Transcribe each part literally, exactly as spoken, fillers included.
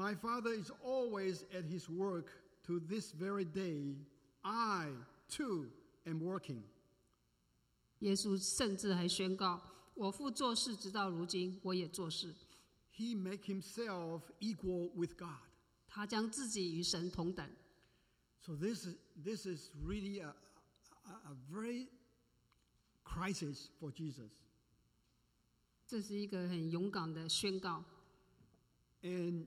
My Father is always at his work to this very day. I, too, am working. 耶稣甚至还宣告：我父做事，直到如今，我也做事。 He make himself equal with God. 他将自己与神同等。 So this is, this is really a, a, a very crisis for Jesus. 这是一个很勇敢的宣告。 And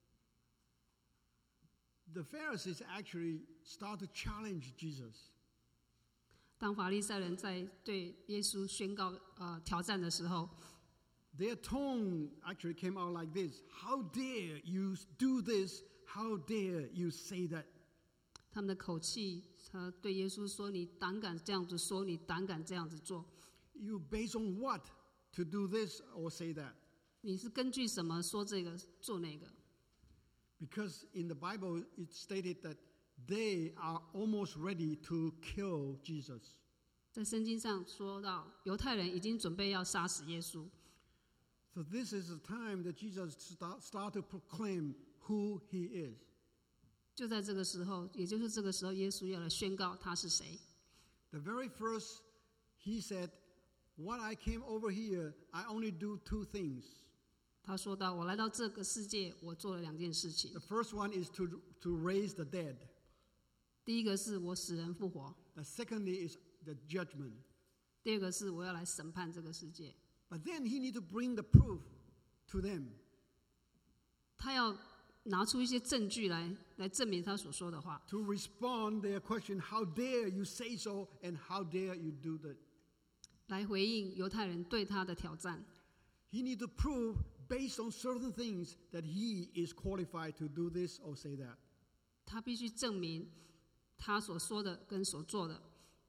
the Pharisees actually start to challenge Jesus. 当法利赛人在对耶稣宣告呃挑战的时候， Their tone actually came out like this: How dare you do this? How dare you say that? 他们的口气，他对耶稣说：“你胆敢这样子说，你胆敢这样子做。 You based on what to do this or say that? 你是根据什么说这个做那个？” Because in the Bible it stated that they are almost ready to kill Jesus. 在圣经上说到，犹太人已经准备要杀死耶稣。 So this is the time that Jesus start, start to proclaim who he is. 就在这个时候，也就是这个时候，耶稣要来宣告他是谁。 The very first, he said, "What I came over here, I only do two things." 他说到：“我来到这个世界，我做了两件事情。 The first one is to, to raise the dead. 第一个是我使人复活， The secondly is the judgment. 第二个是我要来审判这个世界。 But then he need to bring the proof to them. 他要拿出一些证据来，来证明他所说的话， To respond their question, how dare you say so and how dare you do that? 来回应犹太人对他的挑战。 He need to prove based on certain things that he is qualified to do this or say that. 他必须证明他所说的跟所做的。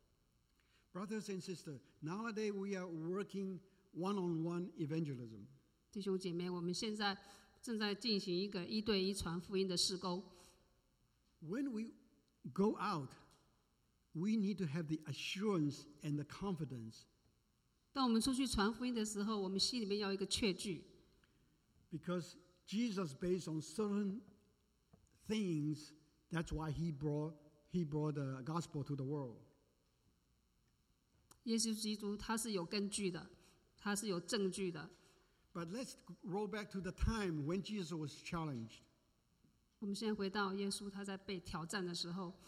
Brothers and sisters, nowadays we are working one-on-one evangelism. 弟兄姐妹，我们现在正在进行一个一对一传福音的事工。 When we go out, we need to have the assurance and the confidence. 当我们出去传福音的时候，我们心里面要有一个确据， Because Jesus, based on certain things, that's why he brought, he brought the gospel to the world. 耶稣基督他是有根据的，他是有证据的。 But let's roll back to the time when Jesus was challenged. 我们现在回到耶稣他在被挑战的时候，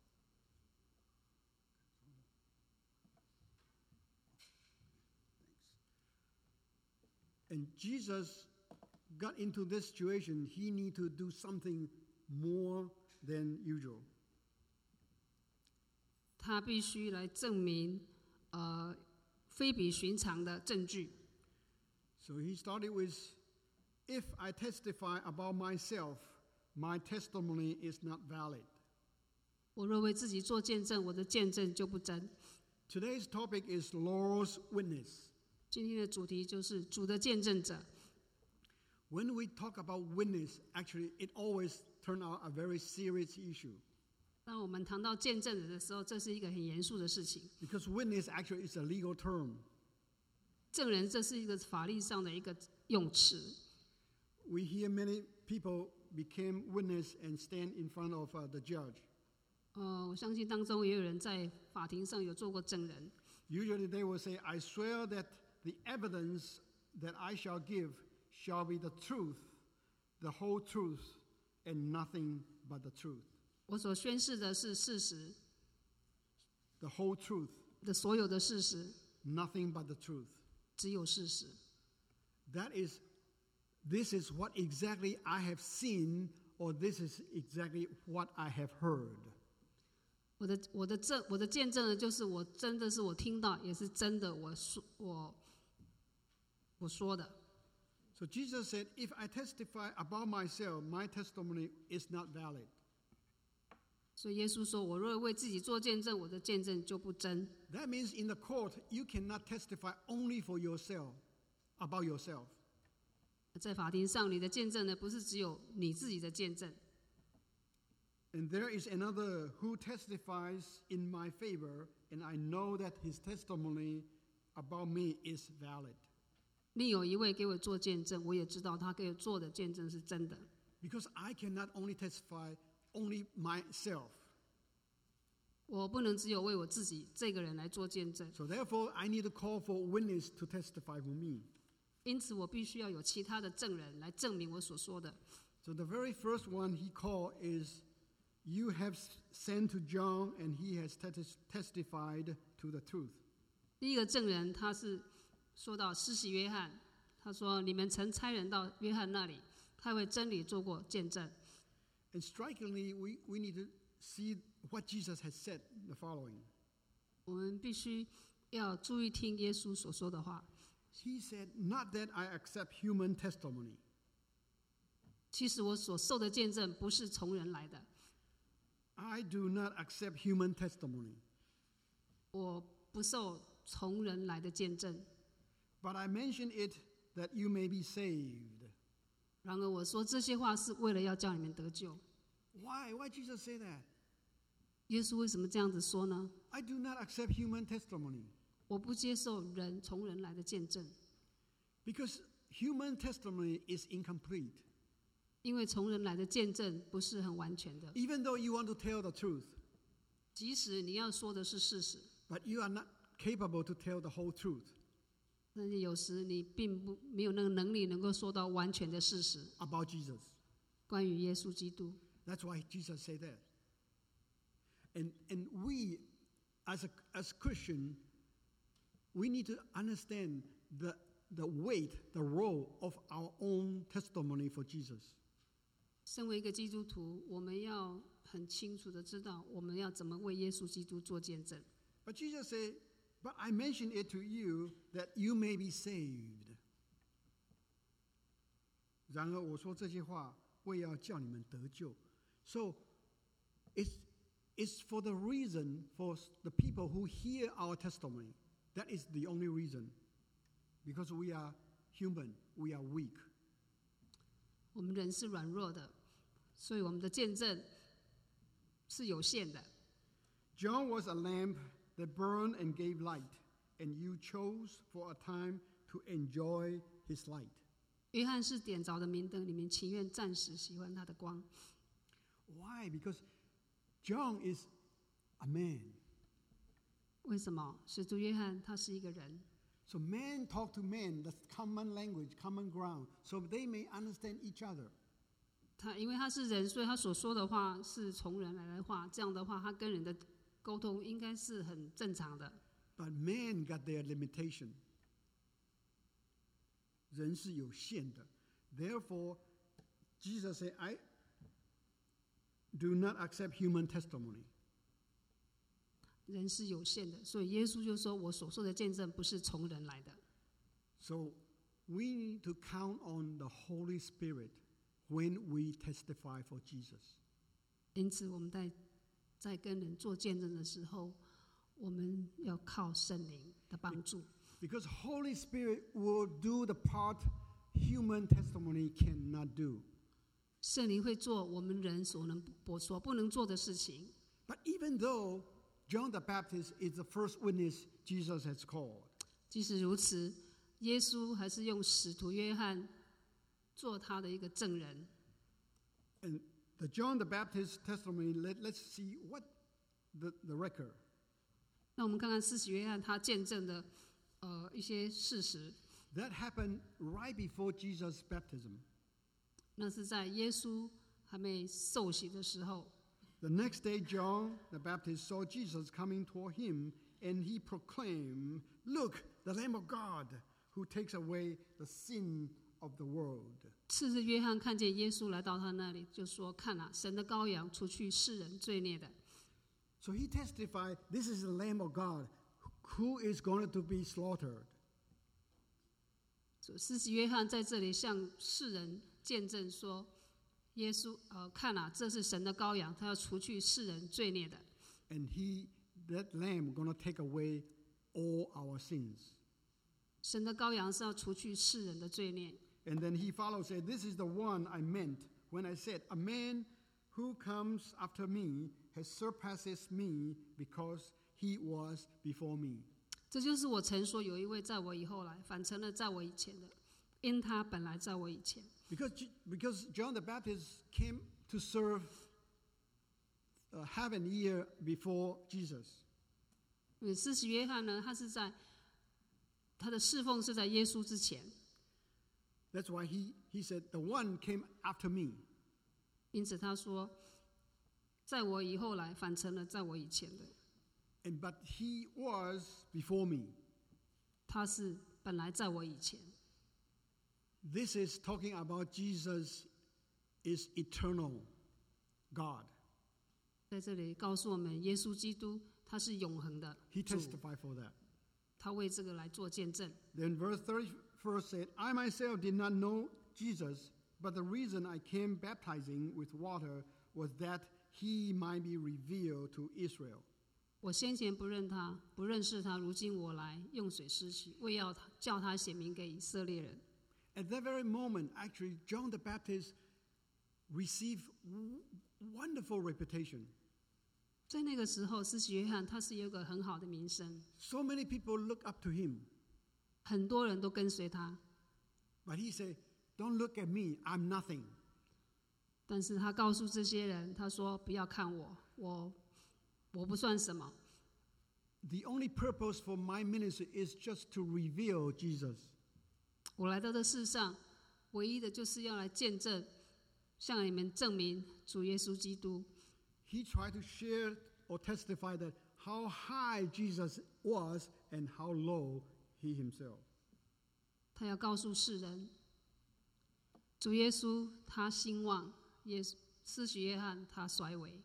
And Jesus got into this situation, he need to do something more than usual. 他必须来证明呃非比寻常的证据。 So he started with, if I testify about myself, my testimony is not valid. 我若为自己做见证，我的见证就不真。 Today's topic is Lord's witness. 今天的主题就是主的见证者。 When we talk about witness, actually it always turns out a very serious issue. 当我们谈到见证者的时候，这是一个很严肃的事情。 Because witness actually is a legal term. 证人这是一个法律上的一个用词。 We hear many people became witness and stand in front of uh, the judge. 呃，我相信当中也有人在法庭上有做过证人。 Usually they will say, I swear that the evidence that I shall give shall be the truth, the whole truth, and nothing but the truth. 我所宣示的是事实， The whole truth, 的所有的事实， nothing but the truth. 只有事实。 That is, this is what exactly I have seen, or this is exactly what I have heard. 我的我的证我的见证呢，就是我真的是我听到，也是真的我说我我说的。 So Jesus said, if I testify about myself, my testimony is not valid. 所以耶稣说：“我若为自己做见证，我的见证就不真。” That means in the court, you cannot testify only for yourself, about yourself. 在法庭上，你的见证呢，不是只有你自己的见证。 And there is another who testifies in my favor, and I know that his testimony about me is valid. 另有一位给我做见证，我也知道他给我做的见证是真的。 Because I cannot only testify only myself. 我不能只有为我自己这个人来做见证， So therefore, I need to call for a witness to testify for me. 因此我必须要有其他的证人来证明我所说的。 So the very first one he called is, you have sent to John and he has testified to the truth. 第一个证人他是说到施洗约翰，他说你们曾差人到约翰那里，他为真理做过见证。 And strikingly, we, we need to see what Jesus has said the following. 我们必须要注意听耶稣所说的话。 He said, not that I accept human testimony. 其实我所受的见证不是从人来的， I do not accept human testimony. 我不受从人来的见证。 But I mention it that you may be saved. 然而我说这些话是为了要叫你们得救。 Why? Why Jesus say that? 耶稣为什么这样子说呢？ I do not accept human testimony. 我不接受人从人来的见证， Because human testimony is incomplete. 因为从人来的见证不是很完全的。 Even though you want to tell the truth, 即使你要说的是事实， but you are not capable to tell the whole truth 但是有时你并不没有那个能力能够说到完全的事实， about Jesus. 关于耶稣基督。 That's why Jesus said that. And, and we, as a as Christian, we need to understand the, the weight, the role of our own testimony for Jesus. 身为一个基督徒，我们要很清楚的知道，我们要怎么为耶稣基督做见证。 But Jesus said, but I mention it to you that you may be saved. 然而我说这些话，为要叫你们得救。So it's, it's for the reason, for the people who hear our testimony. That is the only reason. Because we are human, we are weak. 我们人是软弱的，所以我们的见证是有限的。 John was a lamp that burned and gave light, and you chose for a time to enjoy his light. 约翰是点着的明灯，你们情愿暂时喜欢他的光。 Why? Because John is a man. 为什么？使徒约翰他是一个人， So man talk to man, that's common language, common ground, so they may understand each other. 他因为他是人，所以他所说的话是从人来的话，这样的话，他跟人的沟通应该是很正常的。 But man got their limitation. 人是有限的。Therefore, Jesus said, I do not accept human testimony. 人是有限的，所以耶稣就说：“我所说的见证不是从人来的。” So we need to count on the Holy Spirit when we testify for Jesus. 因此，我们在在跟人做见证的时候，我们要靠圣灵的帮助， Because Holy Spirit will do the part human testimony cannot do. 圣灵会做我们人所能不所不能做的事情。 But even though John the Baptist is the first witness Jesus has called, 即使如此，耶稣还是用使徒约翰做他的一个证人。 and the John the Baptist testimony, let, let's see what the, the record. 那我们看看施洗约翰他见证的呃一些事实。 That happened right before Jesus' baptism. 那是在耶稣还没受洗的时候。 The next day, John the Baptist saw Jesus coming toward him, and he proclaimed, "Look, the Lamb of God, who takes away the sin of the world." 次日，约翰看见耶稣来到他那里，就说：“看啊，神的羔羊，除去世人罪孽的。” So he testified, "This is the Lamb of God, who is going to be slaughtered." 所以施洗约翰在这里向世人见证说：“耶稣，呃，看啊，这是神的羔羊，他要除去世人罪孽的。” And he, that Lamb, going to take away all our sins. 神的羔羊是要除去世人的罪孽。 And then he followed, said, "This is the one I meant when I said, a man who comes after me has surpasses me because he was before me." 这就是我曾说，有一位在我以后来，反成了在我以前的，因他本来在我以前。 Because, because John the Baptist came to serve uh, half a year before Jesus. 因为施洗约翰呢，他是在他的侍奉是在耶稣之前， That's why he, he said, the one came after me. 因此他说，在我以后来，反成了在我以前的。 And, but he was before me. 他是本来在我以前。 This is talking about Jesus is eternal God. 在这里告诉我们，耶稣基督他是永恒的 He 主， testified for that. 他为这个来做见证。 Then verse thirty-first said, I myself did not know Jesus, but the reason I came baptizing with water was that he might be revealed to Israel. 我先前不认他，不认识他，如今我来用水施洗，为要他叫他显明给以色列人。 At that very moment, actually, John the Baptist received wonderful reputation. 在那个时候，施洗约翰他是有一个很好的名声， So many people look up to him. 很多人都跟随他。 But he said, don't look at me, I'm nothing. 但是他告诉这些人，他说：“不要看我，我我不算什么。 The only purpose for my ministry is just to reveal Jesus. 我来到这世上，唯一的就是要来见证，向你们证明主耶稣基督。 He tried to share or testify that how high Jesus was and how low he himself. 他要告诉世人，主耶稣他兴旺，耶稣施洗约翰他衰微。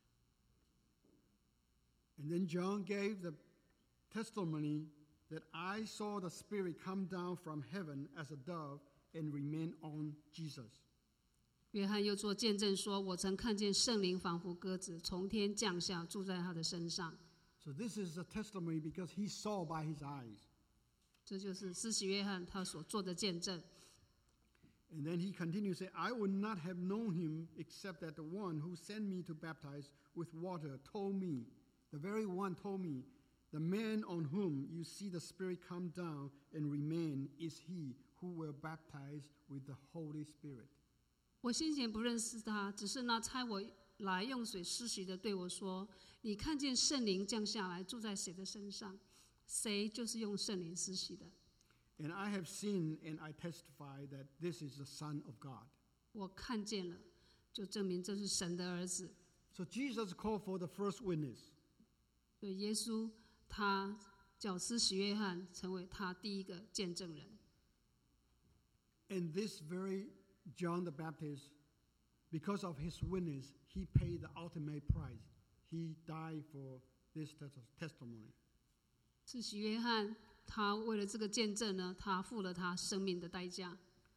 And then John gave the testimony that I saw the Spirit come down from heaven as a dove and remain on Jesus. 约翰又做见证说：“我曾看见圣灵仿佛鸽子从天降下，住在他的身上。” So this is a testimony because he saw by his eyes. 这就是施洗约翰他所做的见证。 And then he continued to say, I would not have known him except that the one who sent me to baptize with water told me, the very one told me, the man on whom you see the Spirit come down and remain is he who will baptize with the Holy Spirit. 我先前不认识他，只是那差我来用水施洗的对我说：“你看见圣灵降下来，住在谁的身上，谁就是用圣灵施洗的。” And I have seen and I testify that this is the Son of God. 我看见了，就证明这是神的儿子。 So Jesus called for the first witness. 所以耶稣他叫施洗约翰成为他第一个见证人。 And this very John the Baptist, because of his witness, he paid the ultimate price. He died for this testimony. 施洗约翰他为了这个见证呢，他付了他生命的代价。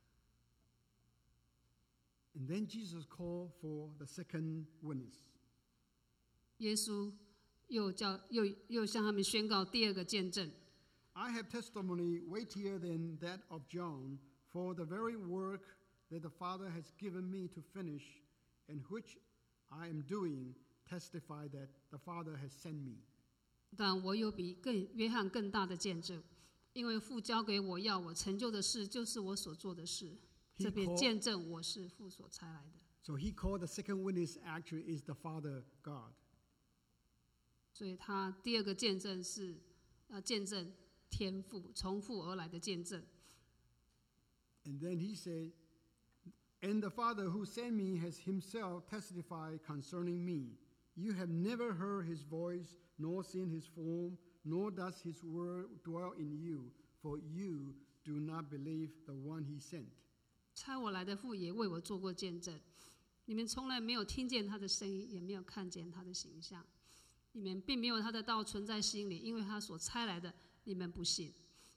And then Jesus called for the second witness. 耶稣又叫又又向他们宣告第二个见证。 I have testimony weightier than that of John, for the very work that the Father has given me to finish, and which I am doing, testify that the Father has sent me. 但我有比更约翰更大的见证，因为父交给我要我成就的事，就是我所做的事。 He 这便 called- 见证我是父所差来的。 So he called the second witness actually is the Father God. 所以他第二个见证是要见证天父从父而来的见证。 And then he said, and the Father who sent me has himself testified concerning me. You have never heard his voice, nor seen his form, nor does his word dwell in you, for you do not believe the one he sent. 差我来的父也为我做过见证，你们从来没有听见他的声音，也没有看见他的形象，你们并没有他的道存在心里，因为他所差来的，你们不信。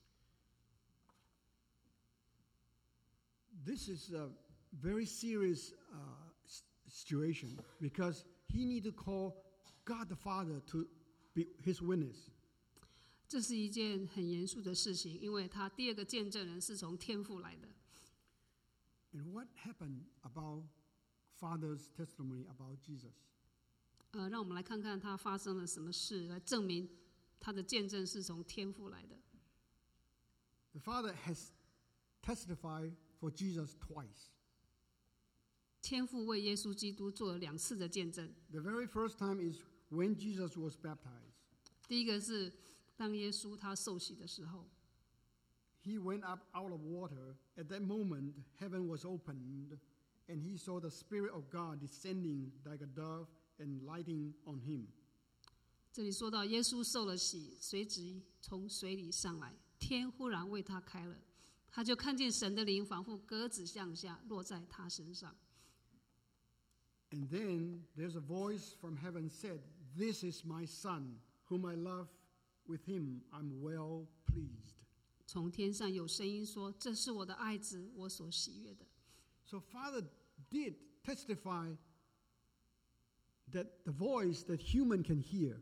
This is a very serious uh, situation because he need to call God the Father to be his witness. 这是一件很严肃的事情，因为他第二个见证人是从天父来的。 And what happened about Father's testimony about Jesus? 呃，让我们来看看他发生了什么事，来证明他的见证是从天父来的。 The Father has testified for Jesus twice. 天父为耶稣基督做了两次的见证。 The very first time is when Jesus was baptized. 第一个是当耶稣他受洗的时候， He went up out of water. At that moment, heaven was opened, and he saw the Spirit of God descending like a dove and lighting on him. 这里说到耶稣受了洗，随即从水里上来，天忽然为他开了，他就看见神的灵仿佛鸽子向下落在他身上。 And then there's a voice from heaven said, "This is my son, whom I love. With him I'm well pleased." 从天上有声音说：“这是我的爱子，我所喜悦的。” So Father did testify that the voice that human can hear.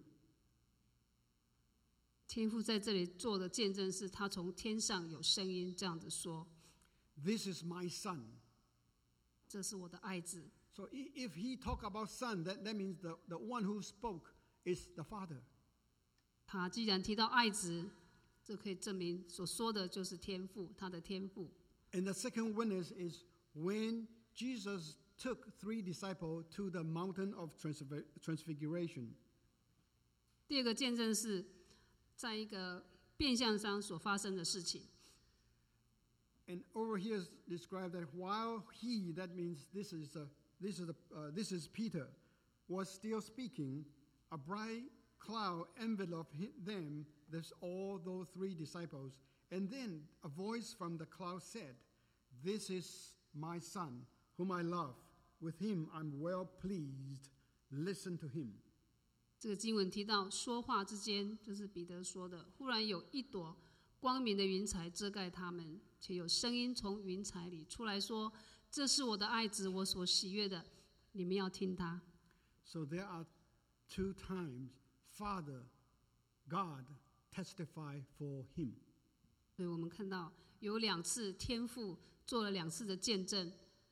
天父在这里做的见证是，他从天上有声音这样子说 This is my son.：“ 这是我的爱子。” So if he talk about son, that, that means the, the one who spoke is the Father. 他既然提到爱子，这可以证明所说的就是天父，他的天父。 And the second witness is when Jesus took three disciples to the mountain of transfiguration. 第二个见证是在一个变相上所发生的事情。 And over here is described that while he, that means this is a, this is a, uh, this is Peter, was still speaking, a bright cloud enveloped them. There's all those three disciples, and then a voice from the cloud said, "This is my son, whom I love. With him I'm well pleased. Listen to him." 这个经文提到说话之间，就是彼得说的，忽然有一朵光明的云彩遮盖他们，且有声音从云彩里出来说：“这是我的爱子，我所喜悦的，你们要听他。” So there are two times Father, God testify for him. 所以我们看到有两次天父做了两次的见证，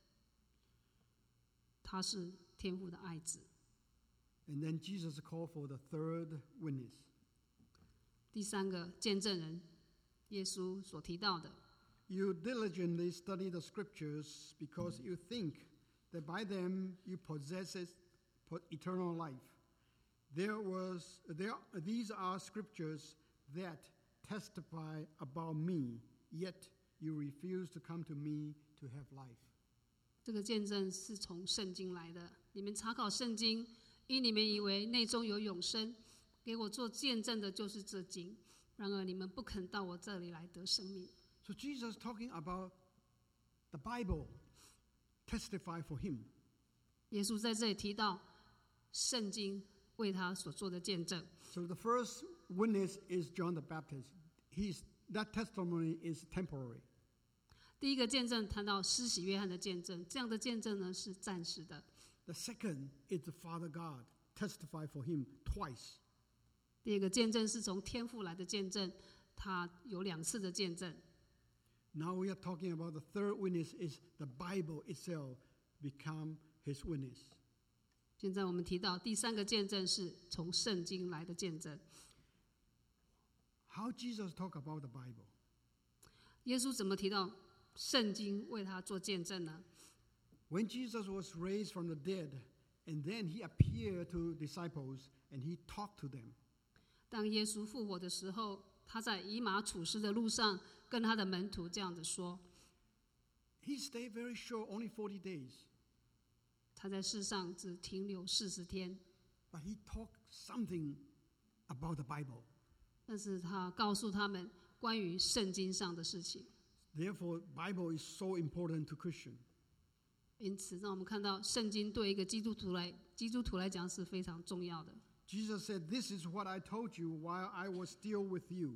他是天父的爱子。 And then Jesus called for the third witness. 第三个见证人，耶稣所提到的， You diligently study the scriptures because you think that by them you possess eternal life. There was, there, these are scriptures that testify about me, yet you refuse to come to me to have life. 这个见证是从圣经来的。你们查考圣经，因你们以为内中有永生，给我做见证的就是这经。然而你们不肯到我这里来得生命。 So Jesus talking about the Bible testify for him. 耶稣在这里提到圣经为他所做的见证。 So the first witness is John the Baptist. He's, that testimony is temporary. 第一个见证谈到施洗约翰的见证，这样的见证呢是暂时的。 The second is the Father God testify for him twice. 第二个见证是从天父来的见证，他有两次的见证。 Now we are talking about the third witness is the Bible itself become his witness. 现在我们提到第三个见证是从圣经来的见证。 How Jesus talk about the Bible? 耶稣怎么提到圣经为他做见证呢？ When Jesus was raised from the dead, and then he appeared to disciples and he talked to them. 当耶稣复活的时候，他在以马处斯的路上跟他的门徒这样子说。 He stayed very short, only forty days. 他在世上只停留四十天， But he talked something about the Bible. 但是他告诉他们关于圣经上的事情。 Therefore, Bible is so important to Christian. 因此，让我们看到圣经对一个基督徒来基督徒来讲是非常重要的。 Jesus said, "This is what I told you while I was still with you.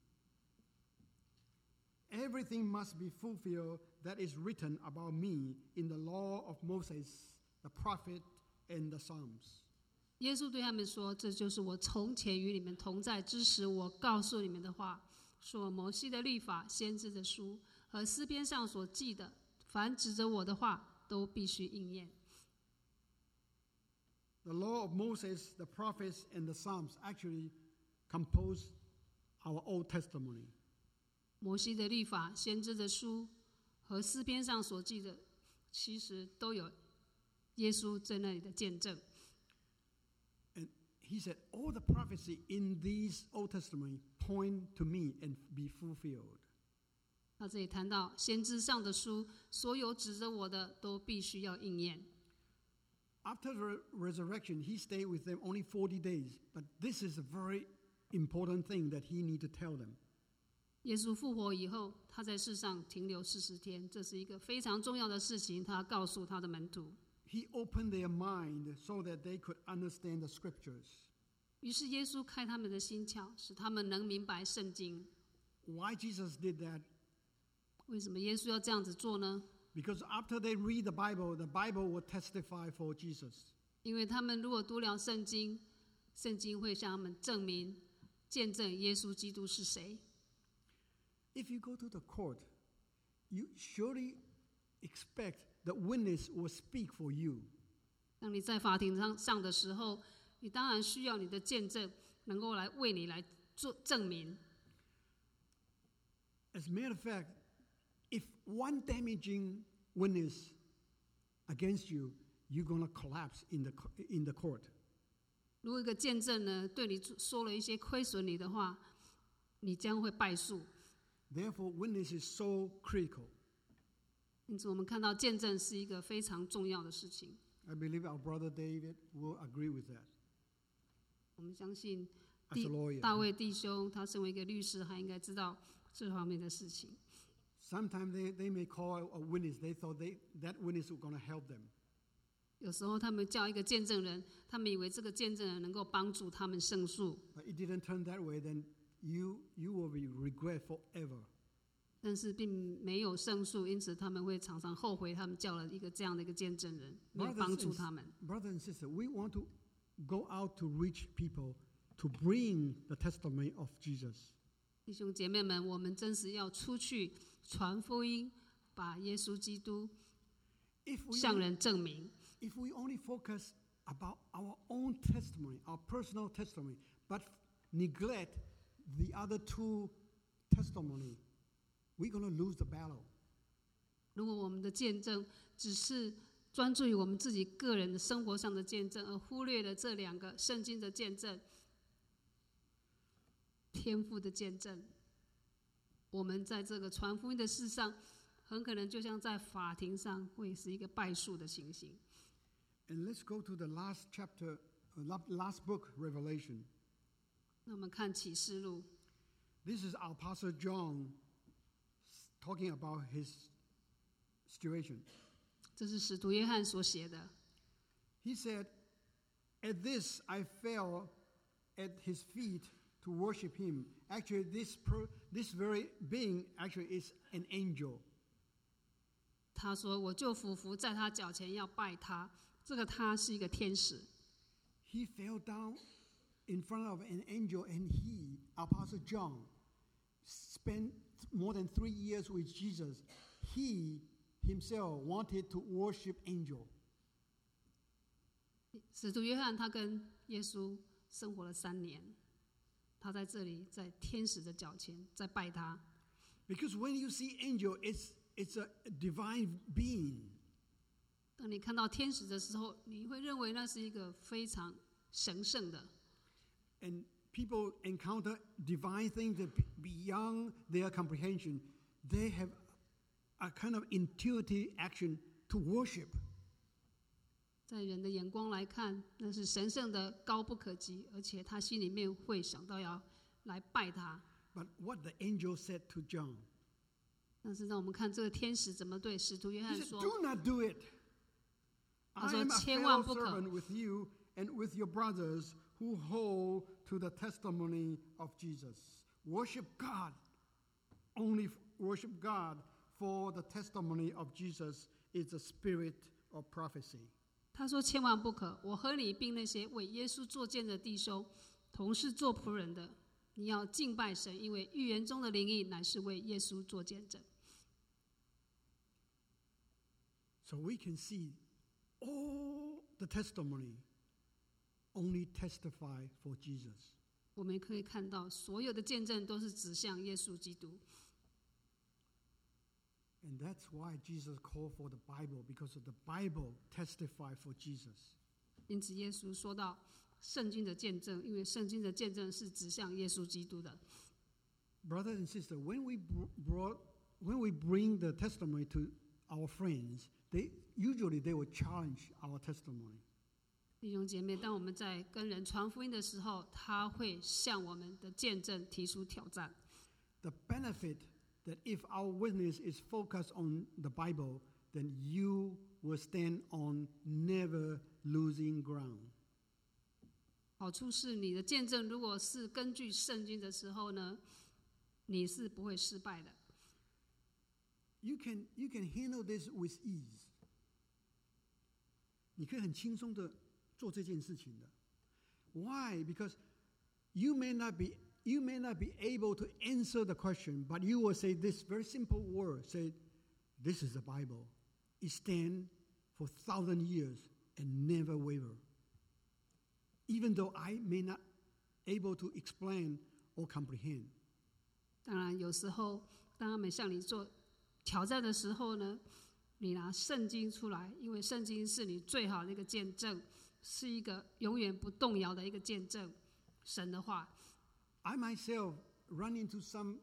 Everything must be fulfilled that is written about me in the law of Moses, the prophet, and the Psalms." 耶稣对他们说：“这就是我从前与你们同在之时，我告诉你们的话。说摩西的律法、先知的书和诗篇上所记的，凡指着我的话，都必须应验。” The law of Moses, the prophets, and the Psalms actually compose our Old Testimony. 摩西的律法、先知的书和诗篇上所记的，其实都有耶稣在那里的见证。 And he said, all the prophecy in these Old Testament point to me and be fulfilled. 他这里谈到先知上的书，所有指着我的都必须要应验。 After the resurrection, he stayed with them only forty days, but this is a very important thing that he need to tell them. 耶稣复活以后，他在世上停留四十天，这是一个非常重要的事情，他告诉他的门徒。 He opened their mind so that they could understand the scriptures. 于是耶稣开他们的心窍，使他们能明白圣经。 Why Jesus did that? 为什么耶稣要这样子做呢？ Because after they read the Bible, the Bible will testify for Jesus. 因为他们如果读了圣经，圣经会向他们证明、见证耶稣基督是谁。 If you go to the court, you surely expect the witness will speak for you. 当你在法庭上上的时候，你当然需要你的见证能够来为你来做证明。 As a matter of fact, if one damaging witness against you, you're going to collapse in the, in the court. 如果一个见证呢对你说了一些亏损你的话，你将会败诉。 Therefore, witness is so critical. 因此，我们看到见证是一个非常重要的事情。 I believe our brother David will agree with that. 我们相信 As a lawyer. 大卫弟兄，他身为一个律师，他应该知道这方面的事情。 Sometimes they, they may call a witness. They thought they, that witness was going to help them. 有时候他们叫一个见证人，他们以为这个见证人能够帮助他们胜诉。 But it didn't turn that way. Then you you will be regret forever. 但是并没有胜诉，因此他们会常常后悔，他们叫了一个这样的一个见证人，没有帮助他们。 Brothers and sisters, we want to go out to reach people to bring the testimony of Jesus. 弟兄姐妹们，我们真是要出去传福音，把耶稣基督向人证明。 If we only focus about our own testimony, our personal testimony, but neglect the other two testimony, we're going to lose the battle. 如果我们的见证只是专注于我们自己个人的生活上的见证，而忽略了这两个圣经的见证、天父的见证，我们在这个传福音的事上，很可能就像在法庭上会是一个败诉的情形。 And let's go to the last chapter, last book, Revelation. 那我们看启示录。 This is our Apostle John talking about his situation. 这是使徒约翰所写的。 He said, "At this I fell at his feet to worship him." Actually, this per, this very being actually is an angel. 他说：“我就俯伏在他脚前要拜他。”这个他是一个天使。 He fell down in front of an angel, and he, Apostle John, spent more than three years with Jesus. He himself wanted to worship angel. 使徒约翰他跟耶稣生活了三年，他在这里在天使的脚前在拜他。 Because when you see angel, it's it's a divine being. 当你看到天使的时候，你会认为那是一个非常神圣的。 And people encounter divine things that beyond their comprehension. They have a kind of intuitive action to worship. 在人的眼光来看，那是神圣的高不可及，而且他心里面会想到要来拜他。 But what the angel said to John? 但是让我们看这个天使怎么对使徒约 He 翰 said, 说。 "Do not do it. 他 I 说 am a 千万 fellow 不可。 servant with you and with your brothers who hold to the testimony of Jesus. Worship God. Only worship God, for the testimony of Jesus is the spirit of prophecy." 他说：“千万不可！我和你并那些为耶稣作见的弟兄，同是做仆人的，你要敬拜神，因为预言中的灵意乃是为耶稣作见证。” So we can see all the testimony only testify for Jesus. 我们可以看到，所有的见证都是指向耶稣基督。 And that's why Jesus called for the Bible, because of the Bible testify for Jesus. 因此，耶稣说到圣经的见证，因为圣经的见证是指向耶稣基督的。 Brothers and sisters, when we brought, when we bring the testimony to our friends, they usually they will challenge our testimony. 弟兄姐妹，当我们在跟人传福音的时候，他会向我们的见证提出挑战。 The benefit that if our witness is focused on the Bible, then you will stand on never losing ground. 好处是你的见证如果是根据圣经的时候呢，你是不会失败的。 You can, you can handle this with ease. 你可以很轻松的做这件事情的。Why? Because you may not be you may not be able to answer the question, but you will say this very simple word. Say, "This is the Bible. It stands for thousand years and never waver." Even though I may not able to explain or comprehend. 当然，有时候当他们向你做挑战的时候呢，你拿圣经出来，因为圣经是你最好的一个见证，是一个永远不动摇的一个见证，神的话。 I myself run into some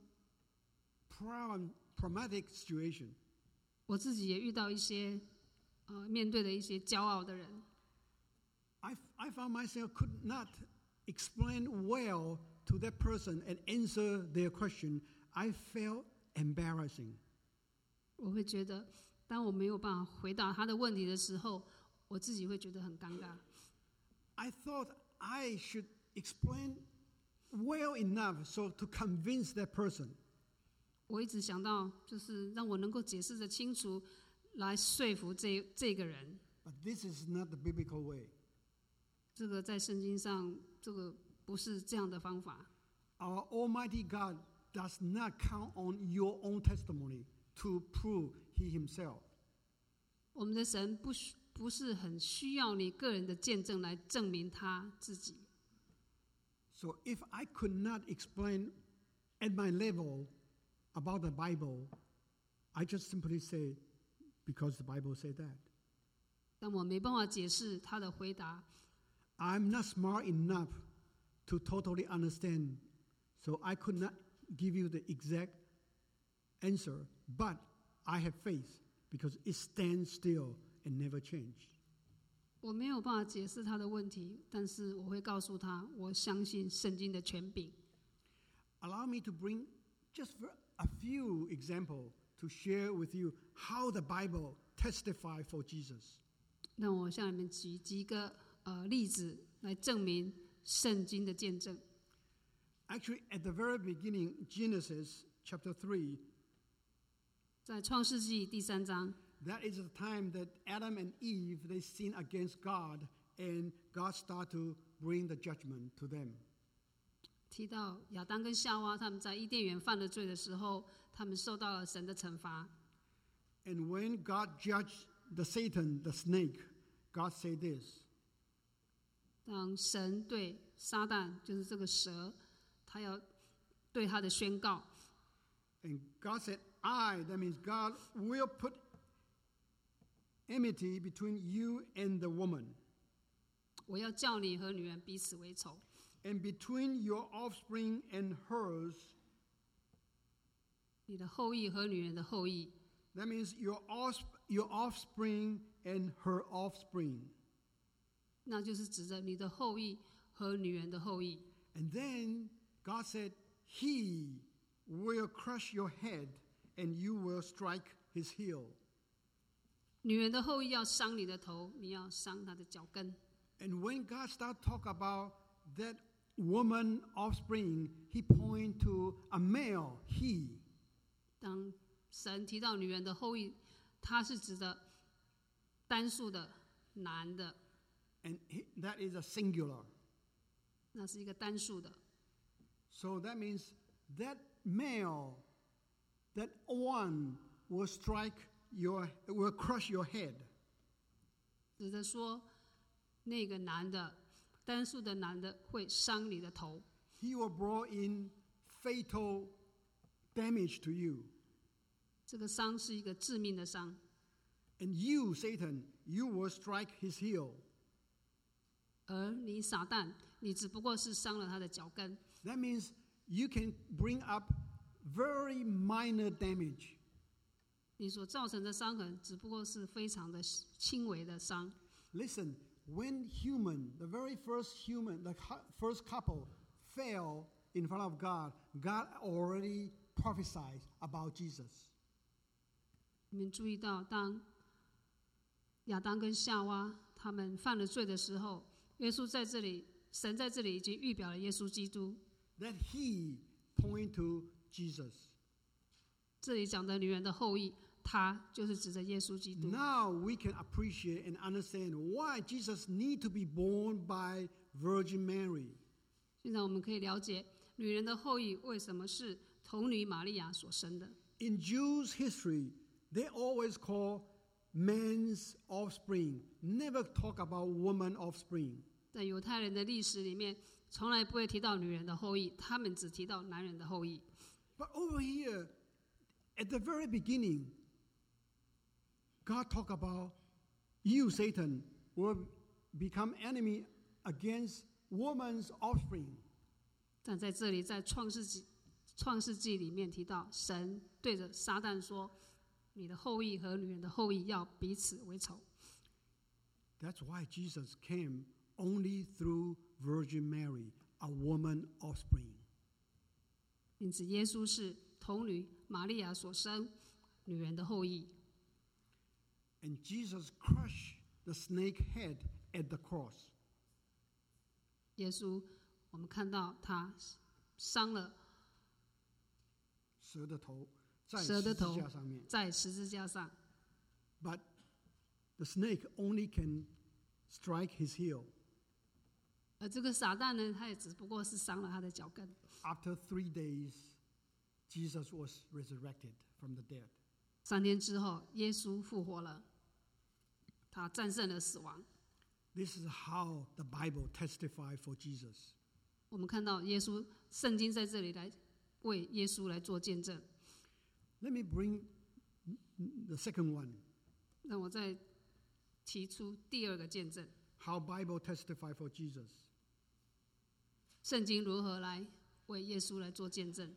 problematic situation. 我自己也遇到一些呃面对的一些骄傲的人。 I, I found myself could not explain well to that person and answer their question. I felt embarrassing. 我会觉得，当我没有办法回答他的问题的时候，我自己会觉得很尴尬。 I thought I should explain well enough so to convince that person. 我一直想到，就是让我能够解释得清楚，来说服这这个人。 But this is not the biblical way. 这个在圣经上，这个不是这样的方法。 Our Almighty God does not count on your own testimony to prove He Himself. 我们的神不不是很需要你个人的见证来证明他自己。 So if I could not explain at my level about the Bible, I just simply say, because the Bible said that. 但我没办法解释他的回答。 I'm not smart enough to totally understand, so I could not give you the exact answer, but I have faith because it stands still and never changes. 我没有办法解释他的问题，但是我会告诉他，我相信圣经的权柄。 Allow me to bring just a few examples to share with you how the Bible testifies for Jesus. 让我向你们举几个呃例子来证明圣经的见证。 Actually, at the very beginning, Genesis chapter three, 在创世纪第三章， that is the time that Adam and Eve, they sinned against God, and God started to bring the judgment to them. 提到亚当跟夏娃他们在伊甸园犯了罪的时候，他们受到了神的惩罚。 And when God judged the Satan, the snake, God said this. 当神对撒旦，就是这个蛇，他要对他的宣告。 And God said, I, that means God will put enmity between you and the woman. 我要叫你和女人彼此为仇。 And between your offspring and hers. 你的后裔和女人的后裔。 That means your offspring, your offspring and her offspring. 那就是指着你的后裔和女人的后裔。 And then God said, He will crush your head and you will strike his heel. 女人的后裔要伤你的头，你要伤她的脚跟。 And when God started to talk about that woman offspring, he pointed to a male, he. 当神提到女人的后裔，他是指的单数的男的。 And he, that is a singular. 那是一个单数的。 So that means that male, that one will strike your, will crush your head. 指的说，那个男的，单数的男的会伤你的头。 He will bring in fatal damage to you. 这个伤是一个致命的伤。 And you, Satan, you will strike his heel. 而你撒旦，你只不过是伤了他的脚跟。 That means you can bring up very minor damage. 你所造成的伤痕只不过是非常的轻微的伤。 Listen, when human, the very first human, the first couple fell in front of God, God already prophesied about Jesus. 你们注意到，当亚当跟夏娃他们犯了罪的时候，耶稣在这里，神在这里已经预表了耶稣基督。 That he point to Jesus. 这里讲的女人的后裔，他就是指着耶稣基督。 Now we can appreciate and understand why Jesus need to be born by Virgin Mary. 现在我们可以了解，女人的后裔为什么是童女玛利亚所生的。 In Jews' history, they always call man's offspring, never talk about woman offspring. 在犹太人的历史里面，从来不会提到女人的后裔，他们只提到男人的后裔。 But over here, at the very beginning, God talked about you, Satan, will become enemy against woman's offspring. 但在这里，在创世纪创世纪里面提到，神对着撒旦说：“你的后裔和女人的后裔要彼此为仇。” That's why Jesus came only through Virgin Mary, a woman offspring. 因此，耶稣是童女玛利亚所生女人的后裔。 And Jesus crushed the snake head at the cross. 耶稣，我们看到他伤了蛇的头在蛇的头十字架上面。 在十字架上。 But the snake only can strike his heel. 而这个撒旦呢，他也只不过是伤了他的脚跟。 After three days, Jesus was resurrected from the dead. 三天之后，耶稣复活了，他战胜了死亡。 This is how the Bible testified for Jesus. 我们看到耶稣，圣经在这里来为耶稣来做见证。 Let me bring the second one. 让我再提出第二个见证。 How Bible testified for Jesus. 圣经如何来为耶稣来做见证？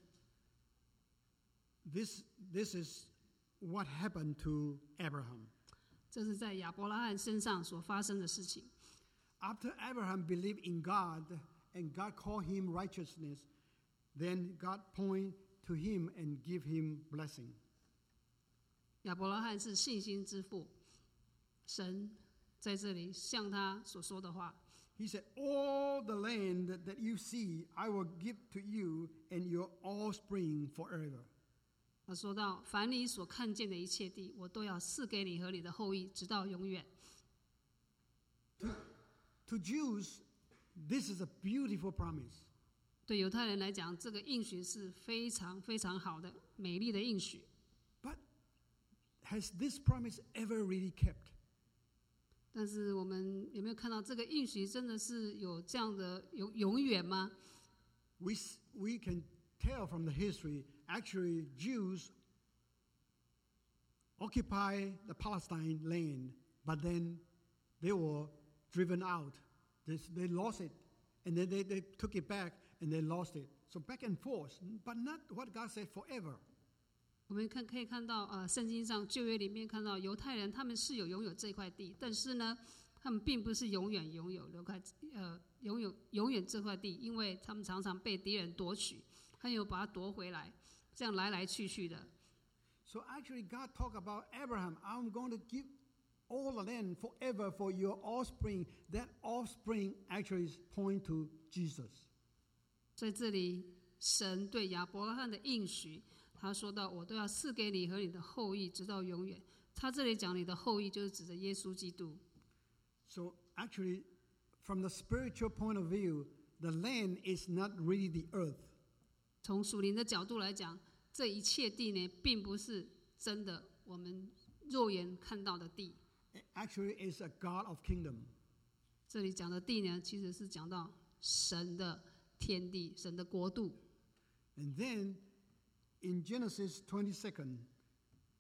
This, this is what happened to Abraham. 这是在亚伯拉罕身上所发生的事情。 After Abraham believed in God and God called him righteousness, then God point to him and give him blessing. 亚伯拉罕是信心之父，神在这里向他所说的话。 He said, all the land that you see, I will give to you and your offspring forever. 他说到：“凡你所看见的一切地，我都要赐给你和你的后裔，直到永远。” To, to Jews, this is a beautiful promise. 对犹太人来讲，这个应许是非常非常好的、美丽的应许。 But has this promise ever really kept? 但是我们有没有看到这个应许真的是有这样的永永远吗？ We, we can tell from the history, actually Jews occupy the Palestine land, but then they were driven out. They, they lost it, and then they, they took it back, and they lost it. So back and forth, but not what God said forever. 我们看可以看到，呃，圣经上旧约里面看到犹太人他们是有拥有这块地，但是呢，他们并不是永远拥有这块，呃，拥有永远这块地，因为他们常常被敌人夺取，还有把它夺回来，这样来来去去的。 So actually, God talked about Abraham. I'm going to give all the land forever for your offspring. That offspring actually point to Jesus. 在这里，神对亚伯拉罕的应许。他说到：“我都要赐给你和你的后裔，直到永远。”他这里讲你的后裔，就是指着耶稣基督。 So actually, from the spiritual point of view, the land is not really the earth. 从属灵的角度来讲，这一切地呢，并不是真的我们肉眼看到的地。 Actually, it's a God of kingdom. 这里讲的地呢，其实是讲到神的天地，神的国度。 And then, in Genesis twenty-second,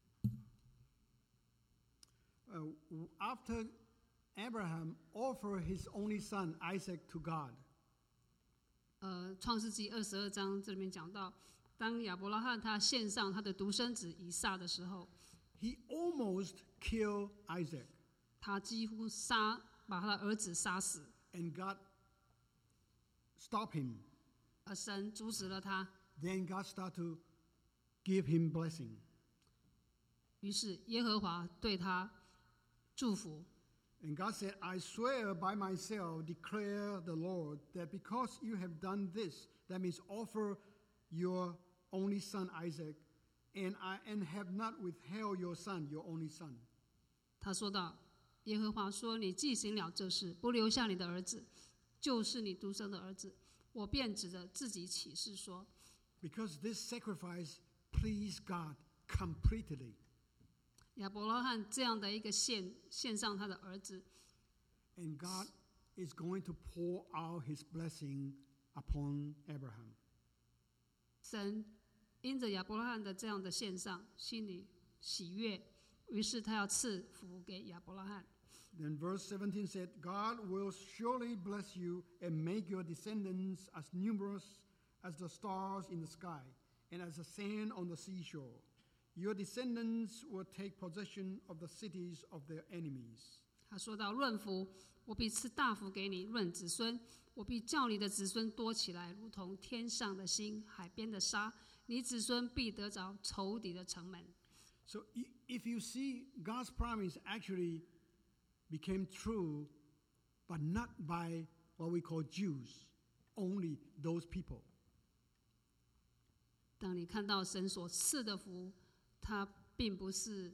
uh, after Abraham offered his only son Isaac to God, 呃，创世纪二十二章这里面讲到，当亚伯拉罕他献上他的独生子以撒的时候， he almost killed Isaac, 他几乎杀把他的儿子杀死， and God stopped him. 而神阻止了他。 Then God started to give him blessing. 于是耶和华对他祝福。 And God said, I swear by myself, declare the Lord, that because you have done this, that means offer your only son Isaac, and I and have not withheld your son, your only son. 他说道：“耶和华说，你既行了这事，不留下你的儿子，就是你独生的儿子，我便指着自己起誓说， Because this sacrifice pleased God completely. 亚伯拉罕这样的一个献献上他的儿子， And God is going to pour out his blessing upon Abraham. 神因着亚伯拉罕的这样的献上，心里喜悦，于是他要赐福给亚伯拉罕。 Then verse seventeen said, God will surely bless you and make your descendants as numerous as the stars in the sky and as the sand on the seashore. Your descendants will take possession of the cities of their enemies. 他说到：论福，我必赐大福给你；论子孙，我必叫你的子孙多起来，如同天上的星、海边的沙。你子孙必得着仇敌的城门。 So if you see, God's promise actually became true, but not by what we call Jews, only those people. 当你看到神所赐的福，它并不是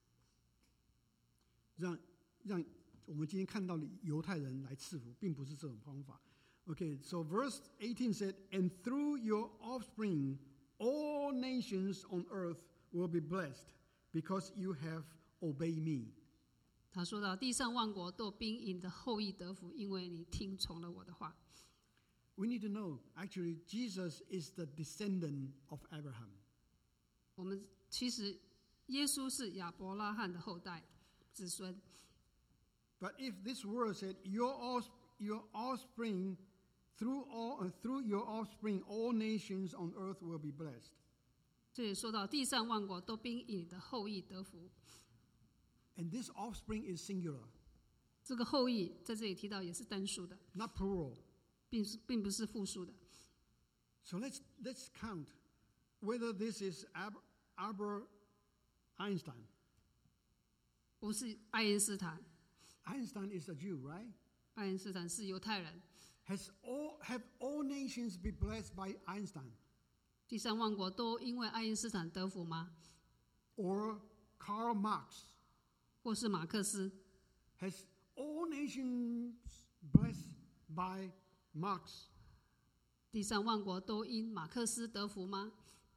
让让我们今天看到的犹太人来赐福，并不是这种方法。Okay, so verse eighteen said, "And through your offspring, all nations on earth will be blessed, because you have obeyed me." 他说到：地上万国都必因你的后裔得福，因为你听从了我的话。 We need to know, actually, Jesus is the descendant of Abraham. 我们其实耶稣是亚伯拉罕的后代子孙。 But if this word said, "Your off, your offspring, through all, uh, through your offspring, all nations on earth will be blessed." 这里说到地上万国都必因你的后裔得福， And this offspring is singular, 这个后裔在这里提到也是单数的， not plural. 并是并不是复数的。 So let's let's count whether this is Ab- Albert Einstein. 不是爱因斯坦， Einstein is a Jew, right? 爱因斯坦是犹太人。 Has all have all nations be blessed by Einstein 地上万国都因为爱因斯坦得福吗？ or Karl Marx? 或是马克思？ Has all nations blessed by Marx? 地上万国都因马克思得福吗？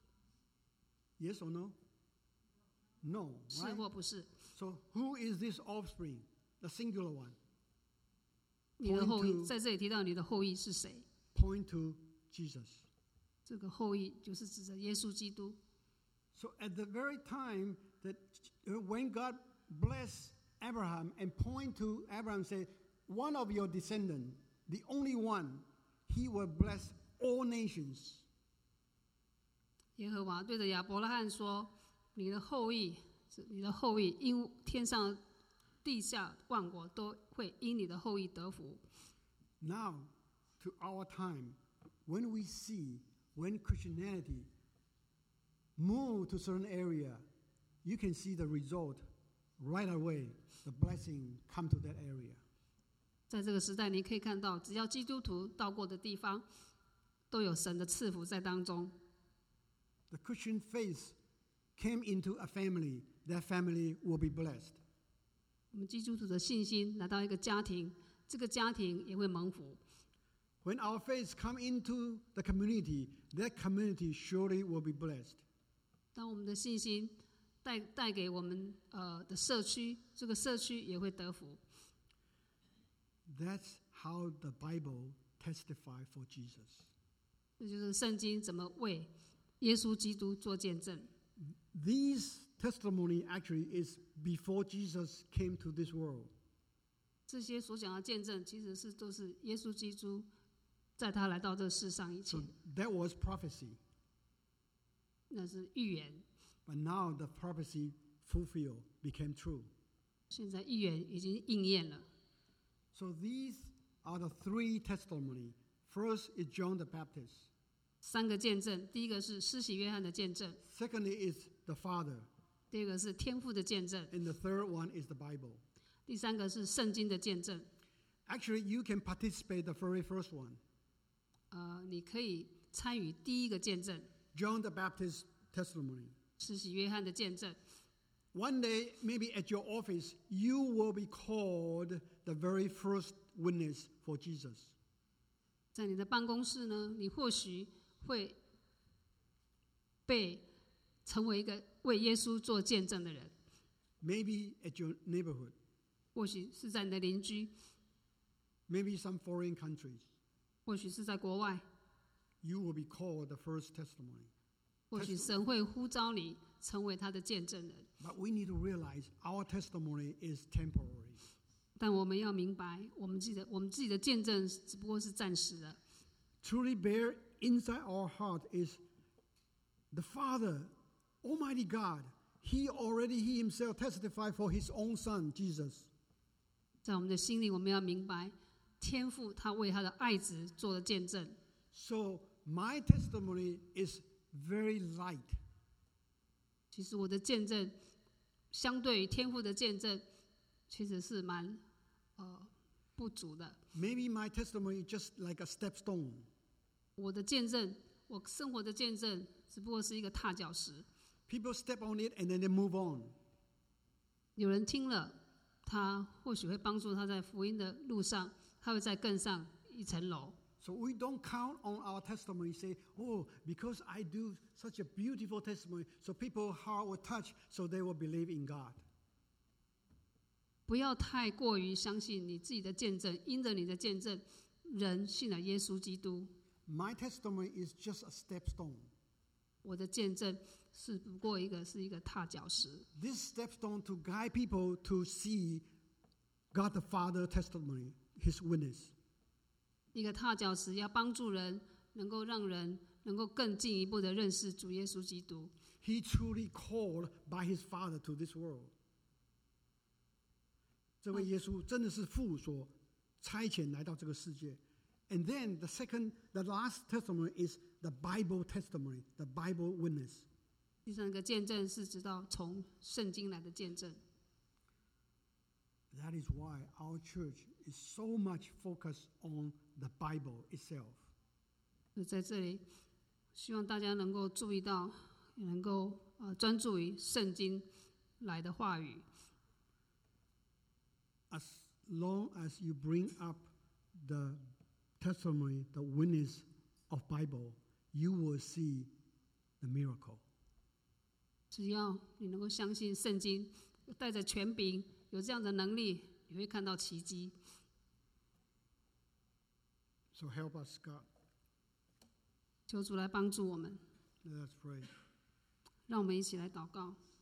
Yes or no? No, 是 right? 或不是？ So who is this offspring? The singular one. 你的后 Point 裔 to- 在这里提到你的后裔是谁？ Point to Jesus. 这个后裔就是指着耶稣基督。 So at the very time that uh, when God blessed Abraham and point to Abraham say, one of your descendants, the only one, he will bless all nations. 耶和华对着亚伯拉罕说：“你的后裔，你的后裔，因天上、地下万国都会因你的后裔得福。” Now, to our time, when we see, when Christianity move to certain area, you can see the result right away. The blessing come to that area. 在这个时代，你可以看到，只要基督徒到过的地方，都有神的赐福在当中。 The Christian faith came into a family. That family will be blessed. 我们基督徒的信心来到一个家庭，这个家庭也会蒙福。 When our faith come into the community, that community surely will be blessed. 当我们的信心带带给我们呃的社区，这个社区也会得福。 That's how the Bible testify for Jesus. 这就是圣经怎么为耶稣基督做见证。 These testimony actually is before Jesus came to this world. 这些所讲的见证，其实是都是耶稣基督在他来到这世上以 So 前， that was prophecy. 那是预言。 But now the prophecy fulfilled, became true. 现在预言已经应验了。 So these are the three testimony. First is John the Baptist. 三个见证，第一个是施洗约翰的见证， Secondly is the Father. 第二个是天父的见证， And the third one is the Bible. 第三个是圣经的见证。 Actually, you can participate the very first one. 呃，你可以参与第一个见证， John the Baptist testimony. 施洗约翰的见证。 One day, maybe at your office, you will be called the very first witness for Jesus. 在你的办公室呢，你或许会被成为一个为耶稣做见证的人， Maybe at your neighborhood, 或许是在你的邻居， maybe some foreign countries. 或许是在国外， You will be called the first testimony. 或许神会呼召你成为他的见证人。 But we need to realize our testimony is temporary. 但我们要明白，我们自己的我们自己的见证只不过是暂时的。 Truly bear inside our heart is the Father, Almighty God. He already, He Himself testified for His own Son, Jesus. 在我们的心里，我们要明白，天父他为他的爱子做了见证。 So my testimony is very light. 其实我的见证，相对于天父的见证，其实是蛮呃不足的。 Maybe my testimony is just like a stepstone. 我的见证，我生活的见证，只不过是一个踏脚石。 People step on it and then they move on. 有人听了，他或许会帮助他在福音的路上，他会再更上一层楼。 So we don't count on our testimony, say, oh, because I do such a beautiful testimony, so people's heart will touch, so they will believe in God. 不要太过于相信你自己的见证，因着你的见证，人信了耶稣基督。 My testimony is just a stepstone. 我的见证是不过一个是一个踏脚石， This stepstone to guide people to see God the Father testimony, His witness. 一个踏脚石要帮助人，能够让人能够更进一步的认识主耶稣基督。 He truly called by His Father to this world. 这位耶稣真的是父所差遣来到这个世界。And then the second, the last testimony is the Bible testimony, the Bible witness. 第三个见证是直到从圣经来的见证。 That is why our church is so much focused on the Bible itself. 那在这里，希望大家能够注意到，也能够呃专注于圣经来的话语。 As long as you bring up the testimony, the witness of Bible, you will see the miracle. 只要你能够相信圣经，带着权柄，有这样的能力，你会看到奇迹。 So help us, God. 求主来帮助我们， Let us pray. 让我们一起来祷告。